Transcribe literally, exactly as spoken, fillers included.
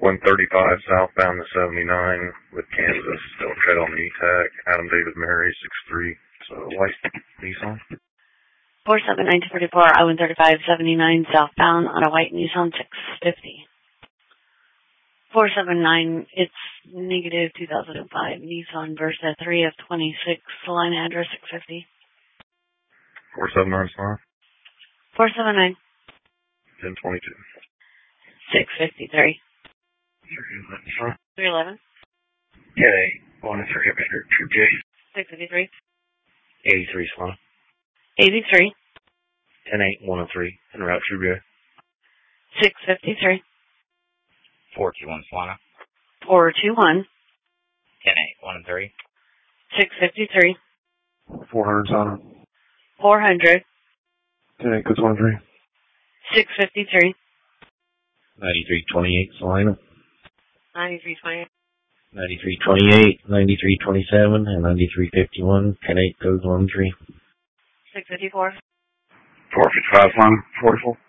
one thirty-five southbound to seventy-nine with Kansas, still tread on the E-Tech. Adam David Mary, six three. So white Nissan. four seven nine two four four, I one thirty-five seventy-nine southbound on a white Nissan six fifty. four seven nine, it's negative two thousand five Nissan Versa three of twenty-six, line address six fifty. four seven nine slot. four seven nine. ten twenty-two. six fifty-three. three eleven. Okay, one three up here, True J. six fifty-three. eighty-three slot. eighty-three. ten eight, one oh three, en route True J. six fifty-three. four two one Solana. four two one. ten eight, one oh three. six fifty-three. four hundred Solana. four hundred. ten eight, codes one oh three. six fifty-three. ninety-three twenty-eight Solana. ninety-three twenty-eight. ninety-three twenty-eight, ninety-three twenty-seven, and ninety-three fifty-one, ten eight, codes one three. six fifty-four. four fifty-five Solana, forty-four.